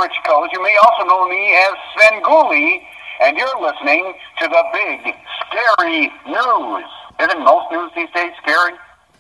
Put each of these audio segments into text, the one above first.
Rich Coles. You may also know me as Svengoolie, and you're listening to the Big Scary News. Isn't most news these days scary?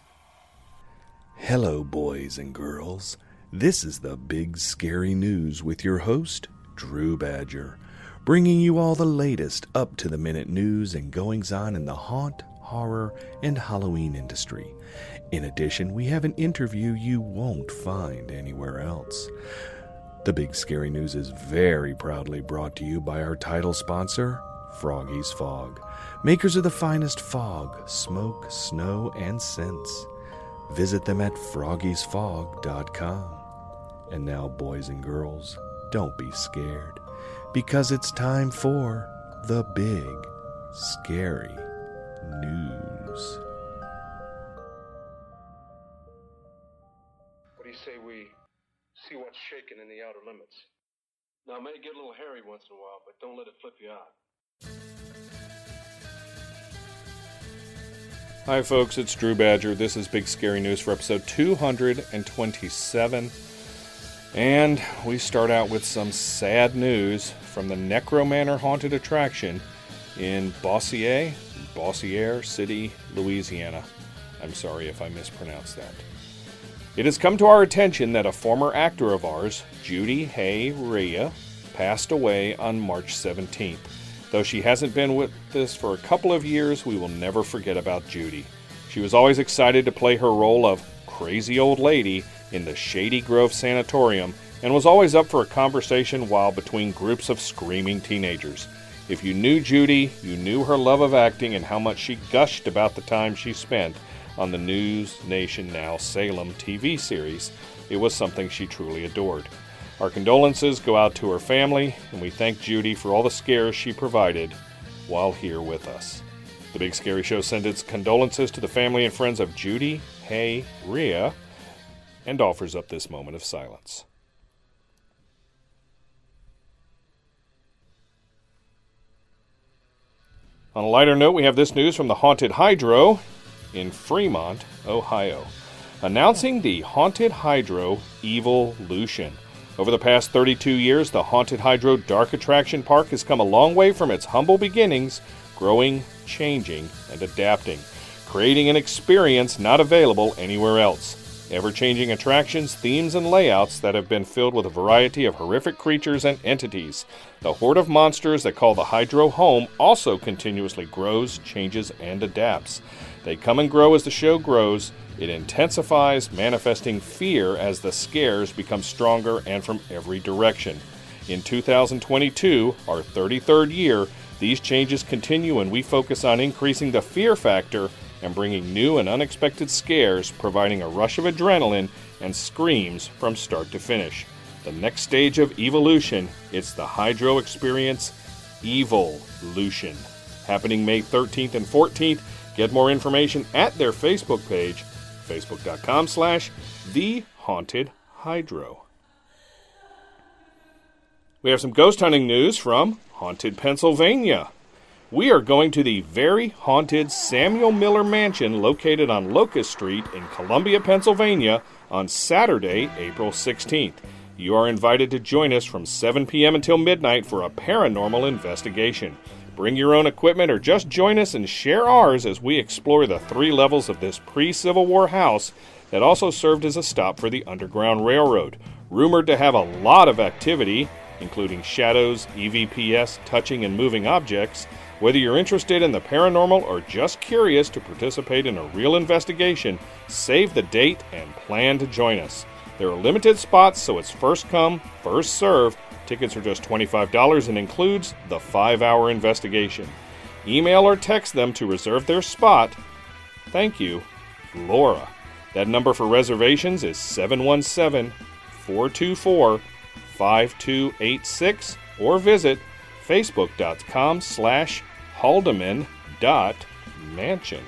Hello, boys and girls. This is the Big Scary News with your host, Drew Badger, bringing you all the latest up-to-the-minute news and goings-on in the haunt, horror, and Halloween industry. In addition, we have an interview you won't find anywhere else. The Big Scary News is very proudly brought to you by our title sponsor, Froggy's Fog, makers of the finest fog, smoke, snow, and scents. Visit them at froggiesfog.com. And now, boys and girls, don't be scared, because it's time for the Big Scary News. What do you say we see what's shaking in the outer limits? Now, it may get a little hairy once in a while, but don't let it flip you out. Hi folks, it's Drew Badger. This is Big Scary News for episode 227. And we start out with some sad news from the Necro Manor Haunted Attraction in Bossier City, Louisiana. I'm sorry if I mispronounced that. It has come to our attention that a former actor of ours, Judy Hay Rhea, passed away on March 17th. Though she hasn't been with us for a couple of years, we will never forget about Judy. She was always excited to play her role of crazy old lady in the Shady Grove Sanatorium and was always up for a conversation while between groups of screaming teenagers. If you knew Judy, you knew her love of acting and how much she gushed about the time she spent on the News Nation Now Salem TV series. It was something she truly adored. Our condolences go out to her family, and we thank Judy for all the scares she provided while here with us. The Big Scary Show sends its condolences to the family and friends of Judy Hay Rhea and offers up this moment of silence. On a lighter note, we have this news from the Haunted Hydro in Fremont, Ohio, announcing the Haunted Hydro Evolution. Over the past 32 years, the Haunted Hydro Dark Attraction Park has come a long way from its humble beginnings, growing, changing, and adapting, creating an experience not available anywhere else. Ever-changing attractions, themes, and layouts that have been filled with a variety of horrific creatures and entities. The horde of monsters that call the Hydro home also continuously grows, changes, and adapts. They come and grow as the show grows. It intensifies, manifesting fear as the scares become stronger and from every direction. In 2022, our 33rd year, these changes continue and we focus on increasing the fear factor and bringing new and unexpected scares, providing a rush of adrenaline and screams from start to finish. The next stage of evolution, it's the Hydro Experience Evolution. Happening May 13th and 14th. Get more information at their Facebook page, facebook.com/TheHauntedHydro. We have some ghost hunting news from Haunted Pennsylvania. We are going to the very haunted Samuel Miller Mansion located on Locust Street in Columbia, Pennsylvania on Saturday, April 16th. You are invited to join us from 7 p.m. until midnight for a paranormal investigation. Bring your own equipment or just join us and share ours as we explore the 3 levels of this pre-Civil War house that also served as a stop for the Underground Railroad. Rumored to have a lot of activity, including shadows, EVPs, touching and moving objects. Whether you're interested in the paranormal or just curious to participate in a real investigation, save the date and plan to join us. There are limited spots, so it's first come, first serve. Tickets are just $25 and includes the 5-hour investigation. Email or text them to reserve their spot. Thank you, Laura. That number for reservations is 717-424-5286 or visit facebook.com/haldeman.mansion.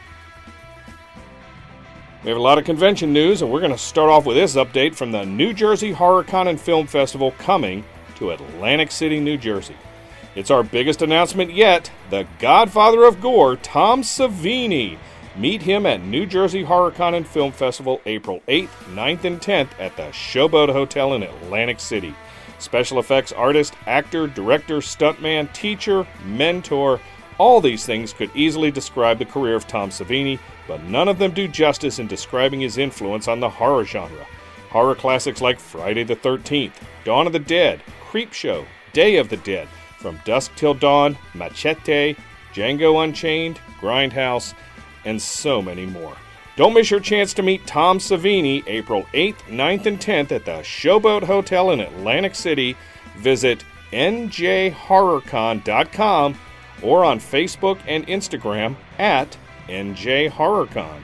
We have a lot of convention news, and we're going to start off with this update from the New Jersey HorrorCon and Film Festival coming to Atlantic City, New Jersey. It's our biggest announcement yet, the Godfather of Gore, Tom Savini. Meet him at New Jersey HorrorCon and Film Festival April 8th, 9th, and 10th at the Showboat Hotel in Atlantic City. Special effects artist, actor, director, stuntman, teacher, mentor. All these things could easily describe the career of Tom Savini, but none of them do justice in describing his influence on the horror genre. Horror classics like Friday the 13th, Dawn of the Dead, Creepshow, Day of the Dead, From Dusk Till Dawn, Machete, Django Unchained, Grindhouse, and so many more. Don't miss your chance to meet Tom Savini April 8th, 9th, and 10th at the Showboat Hotel in Atlantic City. Visit njhorrorcon.com or on Facebook and Instagram at njhorrorcon.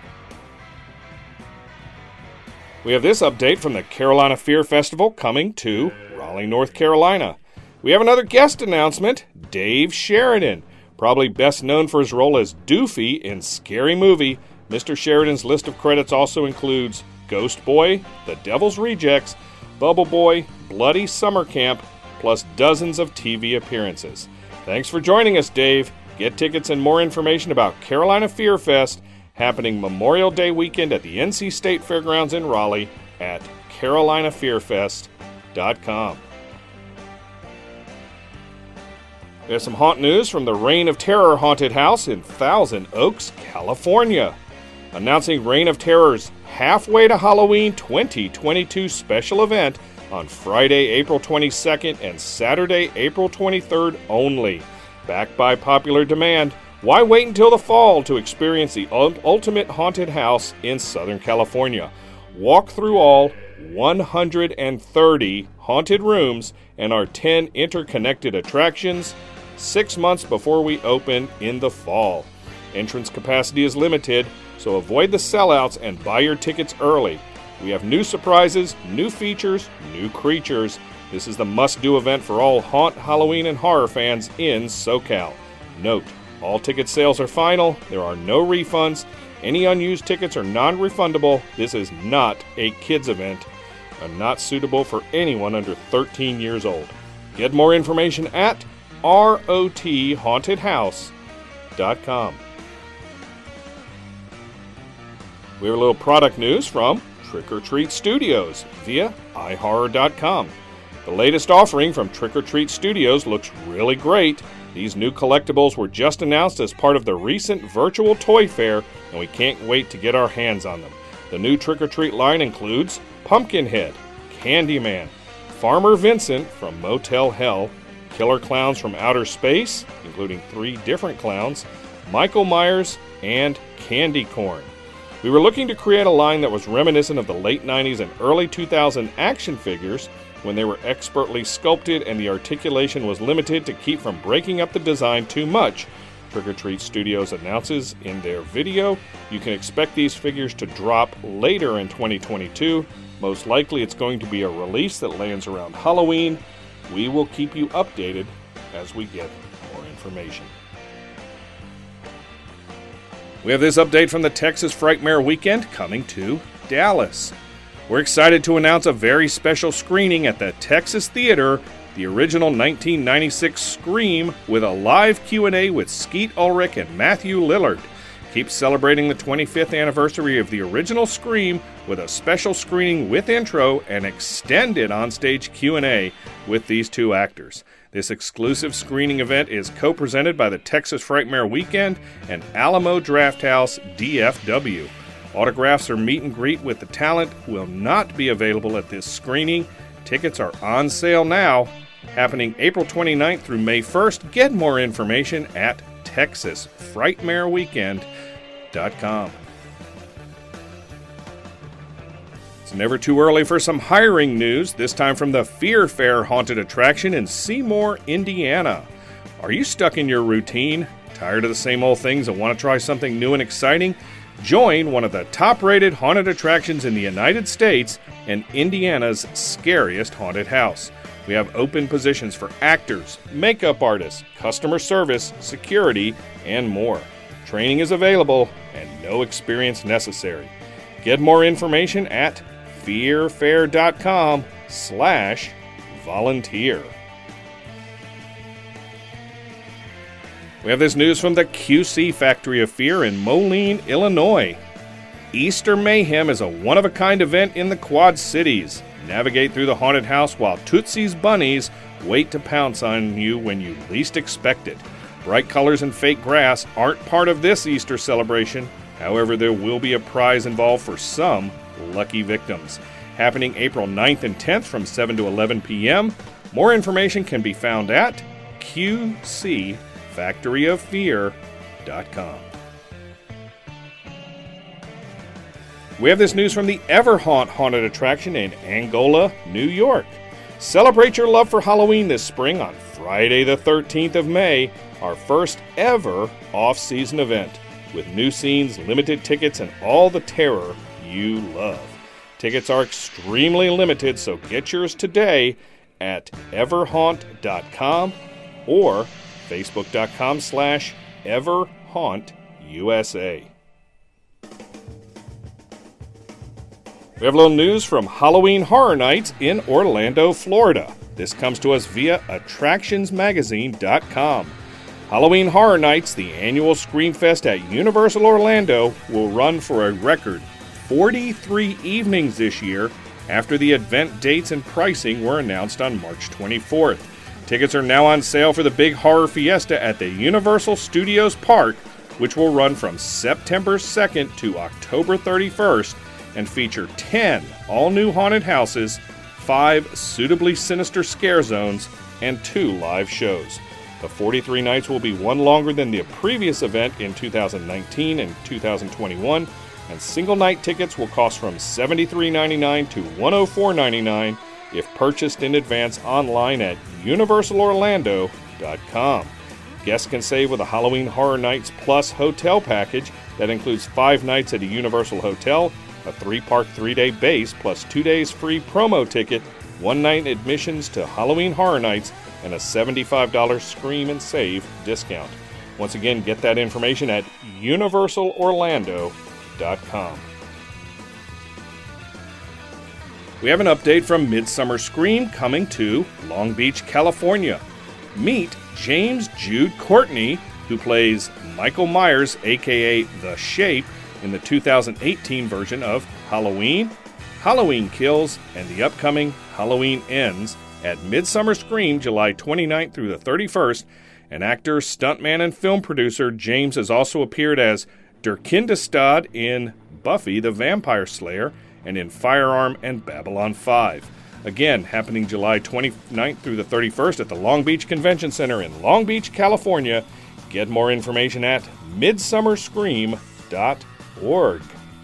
We have this update from the Carolina Fear Festival coming to Raleigh, North Carolina. We have another guest announcement, Dave Sheridan. Probably best known for his role as Doofy in Scary Movie, Mr. Sheridan's list of credits also includes Ghost Boy, The Devil's Rejects, Bubble Boy, Bloody Summer Camp, plus dozens of TV appearances. Thanks for joining us, Dave. Get tickets and more information about Carolina Fear Fest happening Memorial Day weekend at the NC State Fairgrounds in Raleigh at carolinafearfest.com. There's some haunt news from the Reign of Terror Haunted House in Thousand Oaks, California. Announcing Reign of Terror's Halfway to Halloween 2022 special event on Friday, April 22nd and Saturday, April 23rd only. Backed by popular demand, why wait until the fall to experience the ultimate haunted house in Southern California? Walk through all 130 haunted rooms and our 10 interconnected attractions 6 months before we open in the fall. Entrance capacity is limited, so avoid the sellouts and buy your tickets early. We have new surprises, new features, new creatures. This is the must-do event for all haunt, Halloween, and horror fans in SoCal. Note, all ticket sales are final. There are no refunds. Any unused tickets are non-refundable. This is not a kids event and not suitable for anyone under 13 years old. Get more information at rothauntedhouse.com. We have a little product news from Trick or Treat Studios via iHorror.com. The latest offering from Trick or Treat Studios looks really great. These new collectibles were just announced as part of the recent virtual toy fair, and we can't wait to get our hands on them. The new Trick or Treat line includes Pumpkinhead, Candyman, Farmer Vincent from Motel Hell, Killer Clowns from Outer Space, including 3 different clowns, Michael Myers, and Candy Corn. We were looking to create a line that was reminiscent of the late 90s and early 2000 action figures when they were expertly sculpted and the articulation was limited to keep from breaking up the design too much. Trick or Treat Studios announces in their video, you can expect these figures to drop later in 2022. Most likely it's going to be a release that lands around Halloween. We will keep you updated as we get more information. We have this update from the Texas Frightmare Weekend coming to Dallas. We're excited to announce a very special screening at the Texas Theater, the original 1996 Scream, with a live Q&A with Skeet Ulrich and Matthew Lillard. Keep celebrating the 25th anniversary of the original Scream with a special screening with intro and extended onstage Q&A with these 2 actors. This exclusive screening event is co-presented by the Texas Frightmare Weekend and Alamo Drafthouse DFW. Autographs or meet and greet with the talent will not be available at this screening. Tickets are on sale now, happening April 29th through May 1st. Get more information at TexasFrightmareWeekend.com. It's never too early for some hiring news, this time from the Fear Fair Haunted Attraction in Seymour, Indiana. Are you stuck in your routine? Tired of the same old things and want to try something new and exciting? Join one of the top-rated haunted attractions in the United States and Indiana's scariest haunted house. We have open positions for actors, makeup artists, customer service, security, and more. Training is available and no experience necessary. Get more information at fearfair.com/volunteer. We have this news from the QC Factory of Fear in Moline, Illinois. Easter Mayhem is a one-of-a-kind event in the Quad Cities. navigate through the haunted house while Tootsie's bunnies wait to pounce on you when you least expect it. Bright colors and fake grass aren't part of this Easter celebration. However, there will be a prize involved for some lucky victims. Happening April 9th and 10th from 7 to 11 p.m. More information can be found at qcfactoryoffear.com. We have this news from the Everhaunt Haunted Attraction in Angola, New York. Celebrate your love for Halloween this spring on Friday the 13th of May, our first ever off-season event, with new scenes, limited tickets, and all the terror you love. Tickets are extremely limited, so get yours today at everhaunt.com or facebook.com/everhauntusa. We have a little news from Halloween Horror Nights in Orlando, Florida. This comes to us via attractionsmagazine.com. Halloween Horror Nights, the annual Screamfest at Universal Orlando, will run for a record 43 evenings this year after the event dates and pricing were announced on March 24th. Tickets are now on sale for the Big Horror Fiesta at the Universal Studios Park, which will run from September 2nd to October 31st and feature 10 all-new haunted houses, 5 suitably sinister scare zones, and 2 live shows. The 43 nights will be one longer than the previous event in 2019 and 2021, and single-night tickets will cost from $73.99 to $104.99 if purchased in advance online at universalorlando.com. Guests can save with a Halloween Horror Nights Plus hotel package that includes 5 nights at a Universal hotel, a 3-park 3-day base plus 2 days free promo ticket, 1 night admissions to Halloween Horror Nights, and a $75 Scream and Save discount. Once again, get that information at universalorlando.com. We have an update from Midsummer Scream coming to Long Beach, California. Meet James Jude Courtney, who plays Michael Myers, aka The Shape, in the 2018 version of Halloween, Halloween Kills, and the upcoming Halloween Ends at Midsummer Scream July 29th through the 31st. An actor, stuntman, and film producer, James has also appeared as Durkindestad in Buffy the Vampire Slayer and in Firearm and Babylon 5. Again, happening July 29th through the 31st at the Long Beach Convention Center in Long Beach, California. Get more information at midsummerscream.org.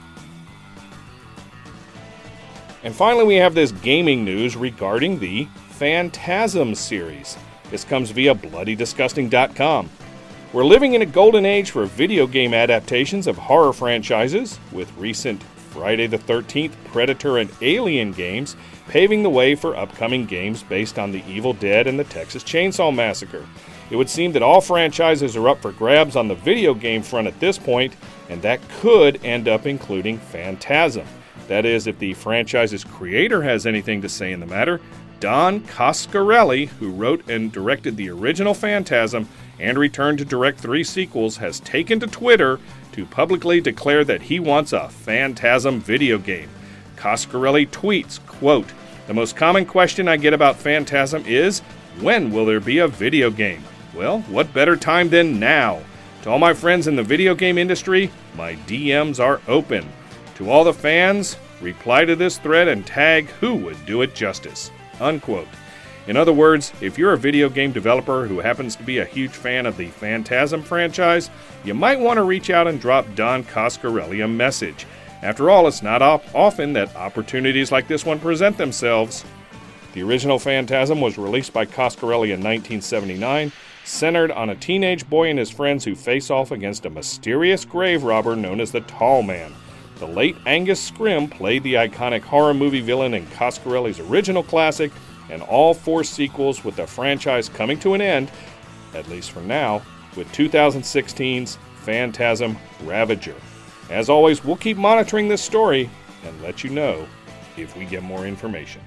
And finally, we have this gaming news regarding the Phantasm series. This comes via BloodyDisgusting.com. We're living in a golden age for video game adaptations of horror franchises, with recent Friday the 13th, Predator, and Alien games paving the way for upcoming games based on the Evil Dead and the Texas Chainsaw Massacre. It would seem that all franchises are up for grabs on the video game front at this point, and that could end up including Phantasm. That is, if the franchise's creator has anything to say in the matter. Don Coscarelli, who wrote and directed the original Phantasm and returned to direct 3 sequels, has taken to Twitter to publicly declare that he wants a Phantasm video game. Coscarelli tweets, quote, "The most common question I get about Phantasm is, when will there be a video game? Well, what better time than now? To all my friends in the video game industry, my DMs are open. To all the fans, reply to this thread and tag who would do it justice." Unquote. In other words, if you're a video game developer who happens to be a huge fan of the Phantasm franchise, you might want to reach out and drop Don Coscarelli a message. After all, it's not often that opportunities like this one present themselves. The original Phantasm was released by Coscarelli in 1979, centered on a teenage boy and his friends who face off against a mysterious grave robber known as the Tall Man. The late Angus Scrimm played the iconic horror movie villain in Coscarelli's original classic, and all 4 sequels, with the franchise coming to an end, at least for now, with 2016's Phantasm Ravager. As always, we'll keep monitoring this story and let you know if we get more information.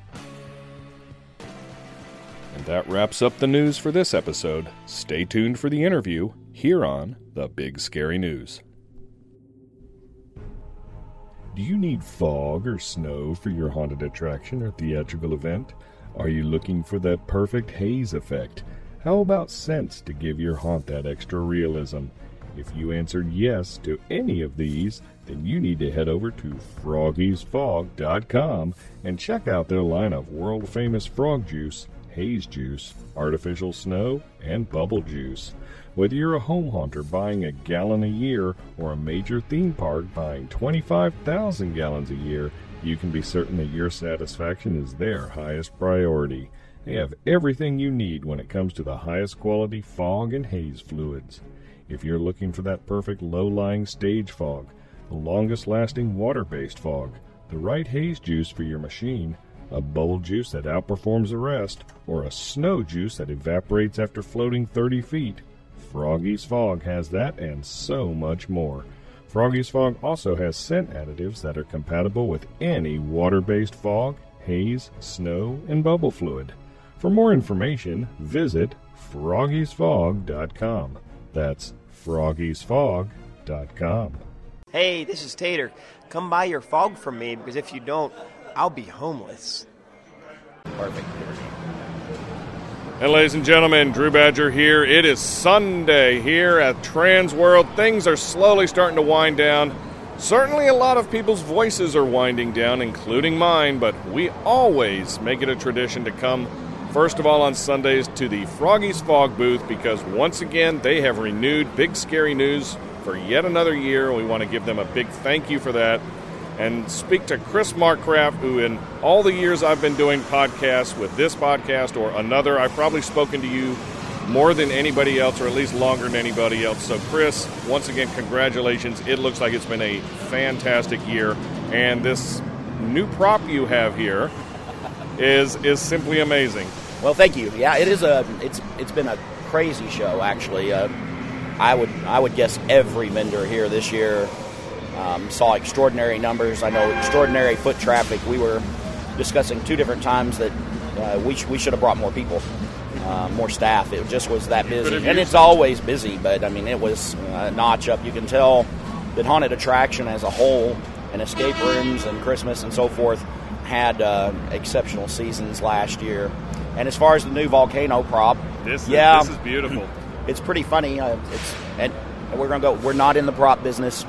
And that wraps up the news for this episode. Stay tuned for the interview here on The Big Scary News. Do you need fog or snow for your haunted attraction or theatrical event? Are you looking for that perfect haze effect? How about scents to give your haunt that extra realism? If you answered yes to any of these, then you need to head over to froggiesfog.com and check out their line of world-famous frog juice, haze juice, artificial snow, and bubble juice. Whether you're a home haunter buying a gallon a year or a major theme park buying 25,000 gallons a year, you can be certain that your satisfaction is their highest priority. They have everything you need when it comes to the highest quality fog and haze fluids. If you're looking for that perfect low-lying stage fog, the longest-lasting water-based fog, the right haze juice for your machine, a bubble juice that outperforms the rest, or a snow juice that evaporates after floating 30 feet, Froggy's Fog has that and so much more. Froggy's Fog also has scent additives that are compatible with any water-based fog, haze, snow, and bubble fluid. For more information, visit froggiesfog.com. That's froggiesfog.com. Hey, this is Tater. Come buy your fog from me, because if you don't, I'll be homeless. Perfect. And ladies and gentlemen, Drew Badger here. It is Sunday here at Trans World. Things are slowly starting to wind down. Certainly a lot of people's voices are winding down, including mine, but we always make it a tradition to come, first of all on Sundays, to the Froggy's Fog booth, because once again, they have renewed Big Scary News for yet another year. We want to give them a big thank you for that. And speak to Chris Markcraft, who in all the years I've been doing podcasts with this podcast or another, I've probably spoken to you more than anybody else, or at least longer than anybody else. So Chris, once again, congratulations. It looks like it's been a fantastic year. And this new prop you have here is simply amazing. Well, thank you. Yeah, it is it's been a crazy show, actually. I would guess every vendor here this year saw extraordinary numbers. I know extraordinary foot traffic. We were discussing 2 different times that we should have brought more people, more staff. It just was that busy. And it's always busy, but I mean, it was a notch up. You can tell that haunted attraction as a whole, and escape rooms and Christmas and so forth, had exceptional seasons last year. And as far as the new volcano prop, this is beautiful. It's pretty funny. We're gonna go. We're not in the prop business.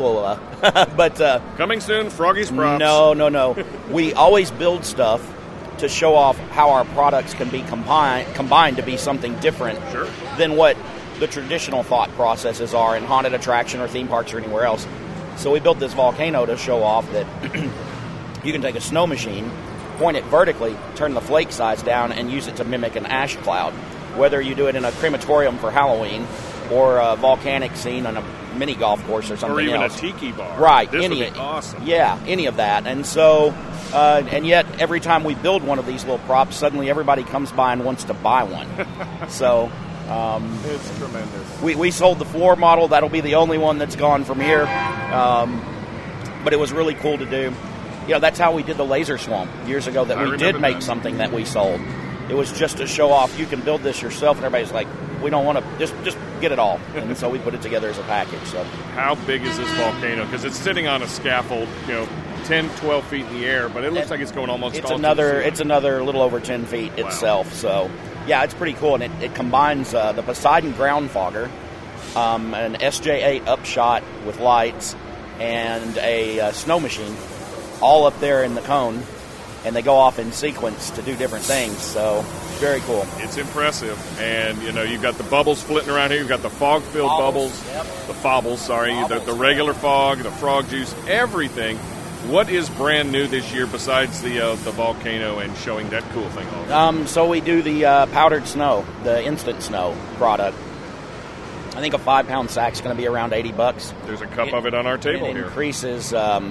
But coming soon, Froggy's Props. No. We always build stuff to show off how our products can be combined to be something different than what the traditional thought processes are in haunted attraction or theme parks or anywhere else. So we built this volcano to show off that you can take a snow machine, point it vertically, turn the flake size down, and use it to mimic an ash cloud. Whether you do it in a crematorium for Halloween or a volcanic scene on a mini golf course or something else. Or even a tiki bar. Right. This would be awesome. Yeah, any of that. And so, and yet every time we build one of these little props, suddenly everybody comes by and wants to buy one. So... it's tremendous. We sold the floor model. That'll be the only one that's gone from here. But it was really cool to do. You know, that's how we did the Laser Swamp years ago, that we did make something that we sold. It was just to show off, you can build this yourself, and everybody's like, we don't want to, just get it all. And so we put it together as a package. So, how big is this volcano? Because it's sitting on a scaffold, 10, 12 feet in the air, but it looks like it's going almost it's another little over 10 feet itself. So, yeah, it's pretty cool. And it combines the Poseidon ground fogger, an SJ8 upshot with lights, and a snow machine, all up there in the cone. And they go off in sequence to do different things. So, very cool. It's impressive. And, you've got the bubbles flitting around here. You've got the fog-filled bubbles. Yep. The fobbles, sorry. The regular fog, the frog juice, everything. What is brand new this year besides the volcano and showing that cool thing off? So we do the powdered snow, the instant snow product. I think a 5-pound sack is going to be around $80. There's a cup of it on our table here. It here. Increases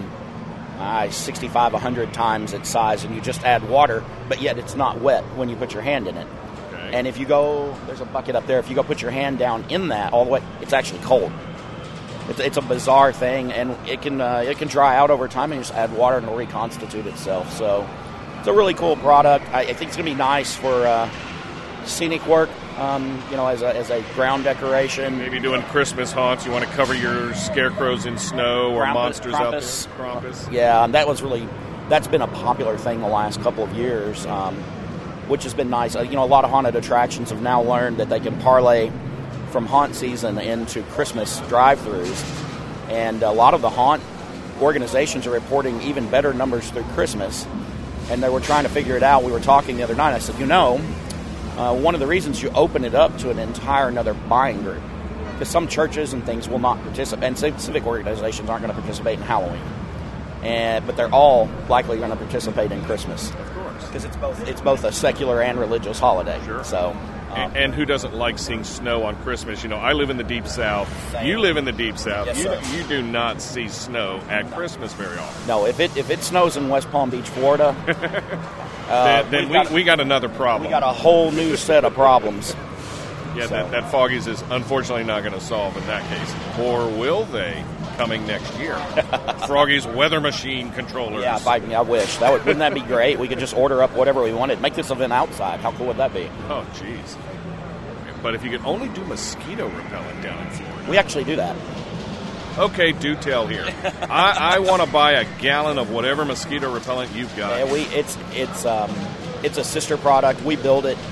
65, 100 times its size, and you just add water, but yet it's not wet when you put your hand in it. Okay. And if you go, there's a bucket up there, if you go put your hand down in that all the way, it's actually cold. It's a bizarre thing, and it can dry out over time, and you just add water and it'll reconstitute itself. So it's a really cool product. I think it's going to be nice for scenic work, as a ground decoration. Maybe doing Christmas haunts. You want to cover your scarecrows in snow or monsters out there. Krampus. Yeah, that's been a popular thing the last couple of years, which has been nice. A lot of haunted attractions have now learned that they can parlay from haunt season into Christmas drive-thrus, and a lot of the haunt organizations are reporting even better numbers through Christmas, and they were trying to figure it out. We were talking the other night. I said, one of the reasons you open it up to an entire another buying group, because some churches and things will not participate, and civic organizations aren't going to participate in Halloween, but they're all likely going to participate in Christmas. Of course, because it's both a secular and religious holiday. Sure. So. And who doesn't like seeing snow on Christmas? I live in the Deep South. Same. You live in the Deep South. Yes, you do not see snow at Christmas very often. No, if it snows in West Palm Beach, Florida, then we got another problem. We got a whole new set of problems. Yeah, so. that Foggies is unfortunately not going to solve in that case. Or will they coming next year? Froggy's weather machine controllers. Yeah, I wish. Wouldn't that be great? We could just order up whatever we wanted. Make this event outside. How cool would that be? Oh, jeez. But if you could only do mosquito repellent down in Florida. We actually do that. Okay, do tell here. I want to buy a gallon of whatever mosquito repellent you've got. Yeah, it's a sister product. We build it.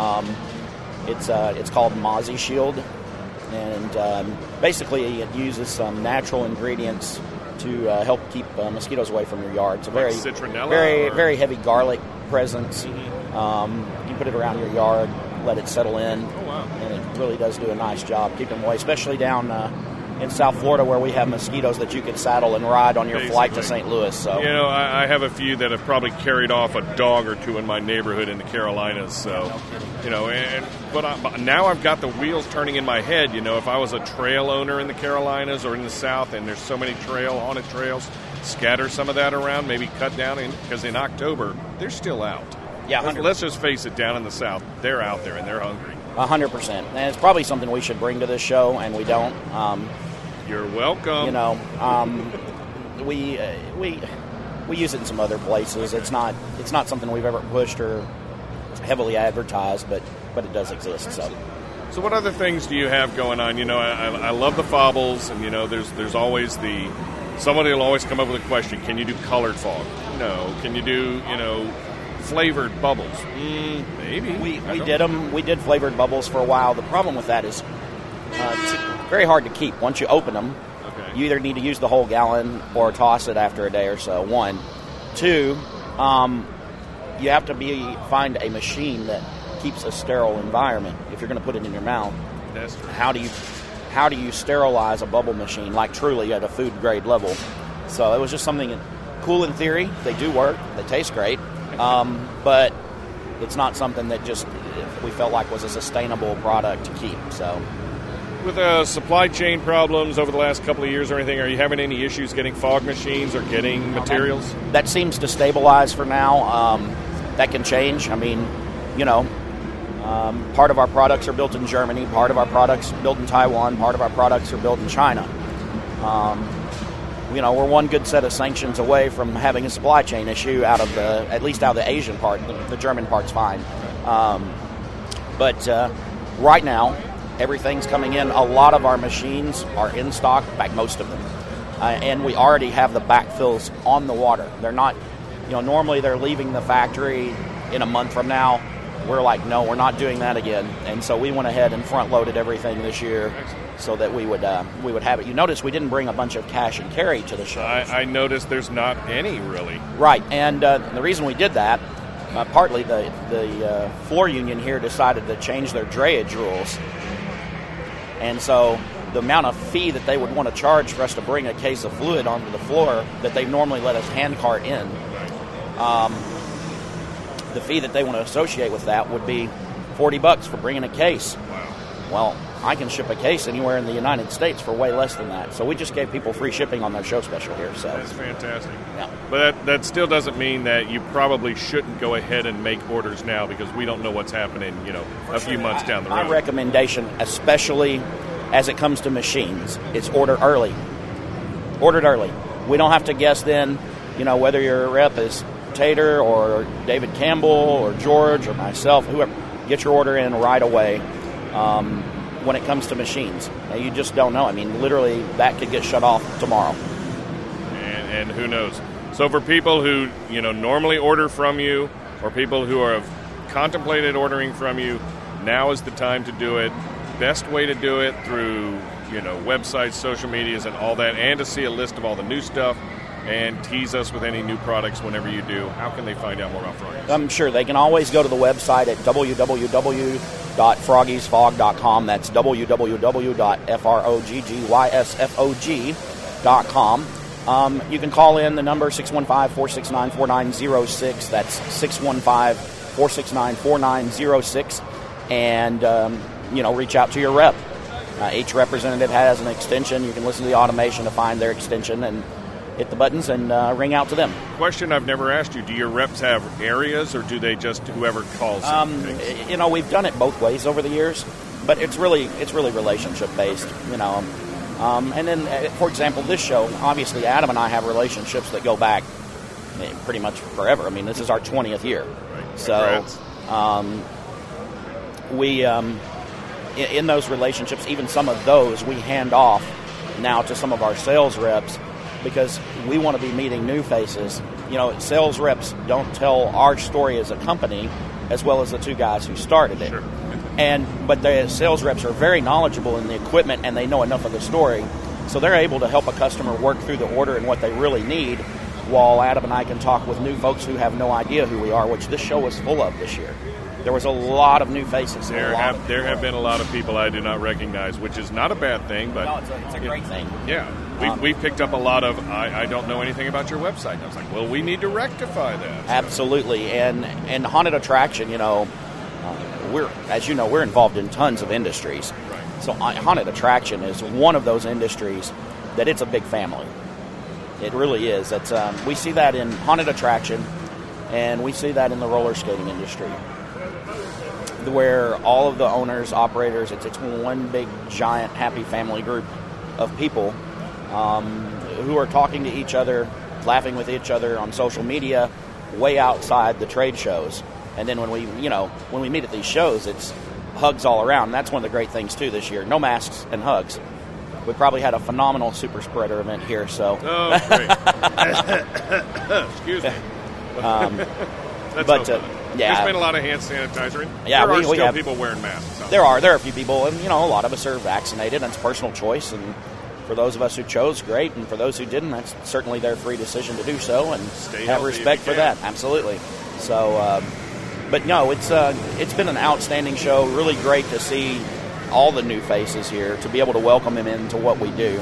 It's called Mozzie Shield, and basically it uses some natural ingredients to help keep mosquitoes away from your yard. It's a very citronella, very heavy garlic presence. You put it around your yard, let it settle in, and it really does do a nice job keeping them away, especially down in South Florida where we have mosquitoes that you can saddle and ride on your flight to St. Louis. So I have a few that have probably carried off a dog or two in my neighborhood in the Carolinas. So but now I've got the wheels turning in my head. If I was a trail owner in the Carolinas or in the South, and there's so many haunted trails, scatter some of that around, maybe cut down, because in October they're still out. Yeah, let's just face it. Down in the South, they're out there and they're hungry. 100%, and it's probably something we should bring to this show, and we don't. You're welcome. We use it in some other places. It's not something we've ever pushed or heavily advertised, but it does exist. So what other things do you have going on? I love the Fobbles, and there's always somebody will always come up with a question. Can you do colored fog? No. Can you do flavored bubbles? Maybe. We did them. We did flavored bubbles for a while. The problem with that is it's very hard to keep. Once you open them, you either need to use the whole gallon or toss it after a day or so. 1, 2, you have to find a machine that keeps a sterile environment if you're going to put it in your mouth. That's true. How do you sterilize a bubble machine like truly at a food grade level? So it was just something cool in theory. They do work. They taste great. But it's not something that just we felt like was a sustainable product to keep. So, with supply chain problems over the last couple of years or anything, are you having any issues getting fog machines or getting materials? That seems to stabilize for now. That can change. I mean, part of our products are built in Germany, part of our products are built in Taiwan, part of our products are built in China. We're one good set of sanctions away from having a supply chain issue at least out of the Asian part. The German part's fine. But right now, everything's coming in. A lot of our machines are in stock, in fact, most of them. And we already have the backfills on the water. They're not, normally they're leaving the factory in a month from now. We're like, no, we're not doing that again. And so we went ahead and front-loaded everything this year so that we would have it. You notice we didn't bring a bunch of cash and carry to the show. I noticed there's not any, really. Right, and the reason we did that, partly the floor union here decided to change their drayage rules. And so the amount of fee that they would want to charge for us to bring a case of fluid onto the floor that they normally let us hand cart in, the fee that they want to associate with that would be $40 for bringing a case. Wow. Well, I can ship a case anywhere in the United States for way less than that. So we just gave people free shipping on their show special here. So that's fantastic. Yeah. But that still doesn't mean that you probably shouldn't go ahead and make orders now, because we don't know what's happening, a few months down the road. My recommendation, especially as it comes to machines, is order early. Ordered early. We don't have to guess then, whether your rep is Tater or David Campbell or George or myself, whoever. Get your order in right away. When it comes to machines, now, you just don't know. I mean, literally, that could get shut off tomorrow. And who knows? So for people who normally order from you, or people who have contemplated ordering from you, now is the time to do it. Best way to do it through websites, social medias, and all that, and to see a list of all the new stuff and tease us with any new products whenever you do. How can they find out more about Froggies? I'm sure they can always go to the website at www.froggiesfog.com. That's www.froggiesfog.com. You can call in the number 615-469-4906. That's 615-469-4906. And, reach out to your rep. Each representative has an extension. You can listen to the automation to find their extension and hit the buttons and ring out to them. Question I've never asked you: do your reps have areas, or do they just whoever calls? We've done it both ways over the years, but it's really relationship based. And then, for example, this show, obviously, Adam and I have relationships that go back pretty much forever. I mean, this is our 20th year, right. So we. In those relationships, even some of those, we hand off now to some of our sales reps because we want to be meeting new faces. Sales reps don't tell our story as a company as well as the two guys who started it. Sure. But the sales reps are very knowledgeable in the equipment, and they know enough of the story, so they're able to help a customer work through the order and what they really need, while Adam and I can talk with new folks who have no idea who we are, which this show was full of this year. There was a lot of new faces. There have been a lot of people I do not recognize, which is not a bad thing. But no, it's a great thing. Yeah, we've picked up a lot of, I don't know anything about your website. And I was like, well, we need to rectify that. Absolutely. And Haunted Attraction, we're involved in tons of industries. Right. So Haunted Attraction is one of those industries that it's a big family. It really is. It's, we see that in Haunted Attraction, and we see that in the roller skating industry, where all of the owners, operators, it's one big, giant, happy family group of people who are talking to each other, laughing with each other on social media, way outside the trade shows. And then when we meet at these shows, it's hugs all around. That's one of the great things, too, this year. No masks and hugs. We probably had a phenomenal super spreader event here, so. Oh, great. Excuse me. That's yeah. There's been a lot of hand sanitizer. Yeah, there are still have people wearing masks. There are a few people, and a lot of us are vaccinated, and it's personal choice. And for those of us who chose, great, and for those who didn't, that's certainly their free decision to do so, and have respect for that. Absolutely. So, but no, it's been an outstanding show. Really great to see all the new faces here, to be able to welcome them into what we do,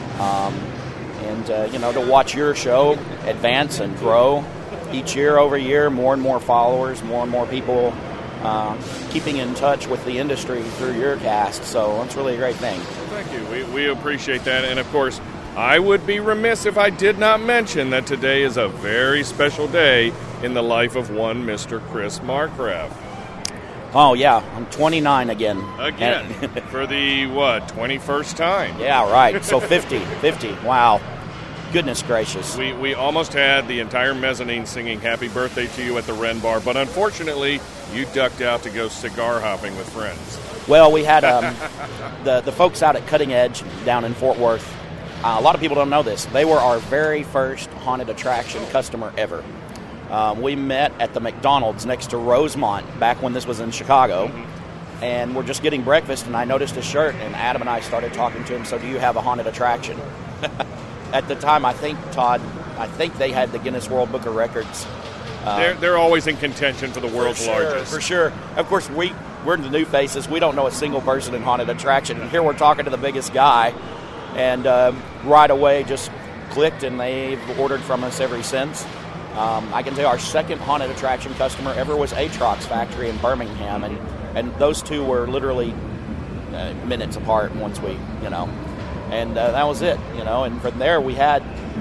and to watch your show advance and grow. Each year over year, more and more followers, more and more people keeping in touch with the industry through your cast. So it's really a great thing. Well, thank you. We appreciate that. And, of course, I would be remiss if I did not mention that today is a very special day in the life of one Mr. Chris Marcraft. Oh, yeah. I'm 29 again. Again. For the, 21st time? Yeah, right. So 50. Wow. Goodness gracious. We almost had the entire mezzanine singing happy birthday to you at the Ren Bar, but unfortunately, you ducked out to go cigar hopping with friends. Well, we had the folks out at Cutting Edge down in Fort Worth. A lot of people don't know this. They were our very first Haunted Attraction customer ever. We met at the McDonald's next to Rosemont back when this was in Chicago, and we're just getting breakfast, and I noticed a shirt, and Adam and I started talking to him, so do you have a Haunted Attraction? At the time, I think they had the Guinness World Book of Records. They're always in contention for the world's largest. For sure. Of course, we're the new faces. We don't know a single person in Haunted Attraction. And here we're talking to the biggest guy. And right away just clicked, and they've ordered from us ever since. I can tell you our second Haunted Attraction customer ever was Atrox Factory in Birmingham. And those two were literally minutes apart once we, And that was it, and from there we had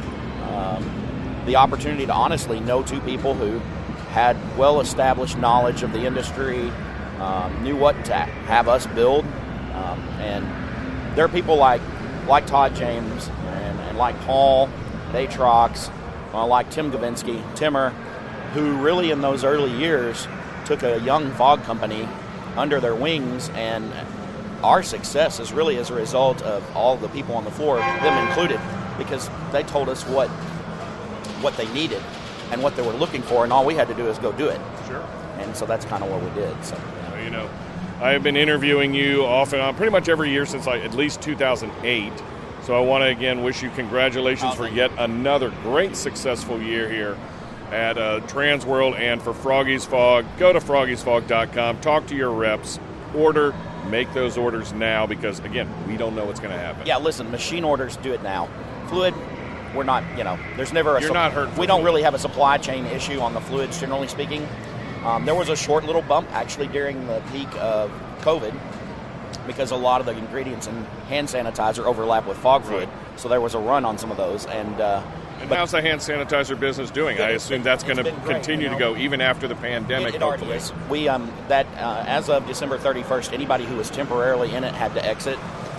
the opportunity to honestly know two people who had well-established knowledge of the industry, knew what to have us build, and there are people like Todd James and like Paul, Atrox, like Tim Gavinsky, Timmer, who really in those early years took a young fog company under their wings, and our success is really as a result of all the people on the floor, them included, because they told us what they needed and what they were looking for, and all we had to do is go do it. Sure. And so that's kind of what we did. So, you know, I have been interviewing you off and on pretty much every year since at least 2008. So I want to again wish you congratulations for yet another great successful year here at Transworld and for Froggy's Fog. Go to froggiesfog.com, talk to your reps, order, make those orders now because, again, we don't know what's going to happen. Yeah, listen, machine orders, do it now. Fluid, we're not, there's never You're not hurt. We don't really have a supply chain issue on the fluids, generally speaking. There was a short little bump, actually, during the peak of COVID because a lot of the ingredients in hand sanitizer overlap with fog fluid, so there was a run on some of those. And how's the hand sanitizer business doing? I assume that's going to continue to go even after the pandemic, hopefully. It is. We, as of December 31st, anybody who was temporarily in it had to exit.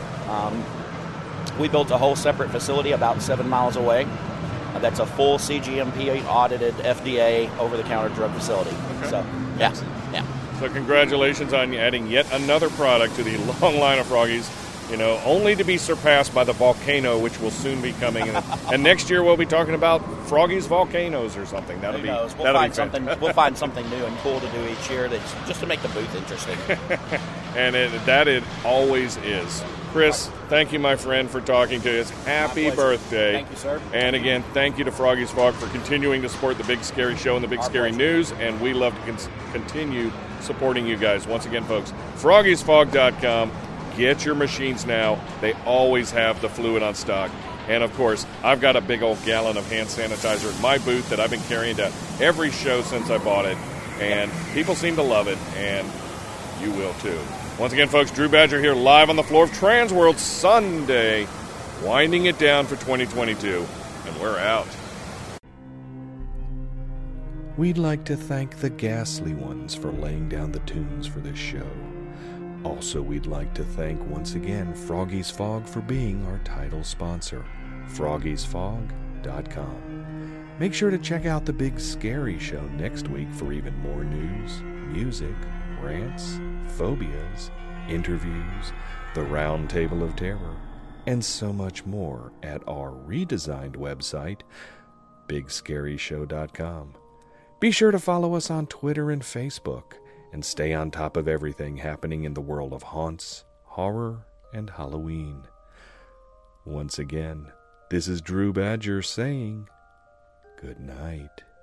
We built a whole separate facility about 7 miles away. That's a full CGMP audited FDA over-the-counter drug facility. Okay. So, yeah. So congratulations on adding yet another product to the long line of Froggies. Only to be surpassed by the Volcano, which will soon be coming. And next year we'll be talking about Froggies Volcanoes or something. That'll be We'll find something new and cool to do each year that's just to make the booth interesting. And it always is. Chris, thank you, my friend, for talking to us. Happy birthday. Thank you, sir. And again, thank you to Froggy's Fog for continuing to support the Big Scary Show and the Big Scary News. And we love to continue supporting you guys. Once again, folks, froggiesfog.com. Get your machines now. They always have the fluid on stock. And, of course, I've got a big old gallon of hand sanitizer at my booth that I've been carrying to every show since I bought it. And people seem to love it, and you will too. Once again, folks, Drew Badger here live on the floor of Transworld Sunday, winding it down for 2022. And we're out. We'd like to thank the Ghastly Ones for laying down the tunes for this show. Also, we'd like to thank once again Froggy's Fog for being our title sponsor, froggiesfog.com. Make sure to check out the Big Scary Show next week for even more news, music, rants, phobias, interviews, the Round Table of Terror, and so much more at our redesigned website, bigscaryshow.com. Be sure to follow us on Twitter and Facebook, and stay on top of everything happening in the world of haunts, horror, and Halloween. Once again, this is Drew Badger saying good night.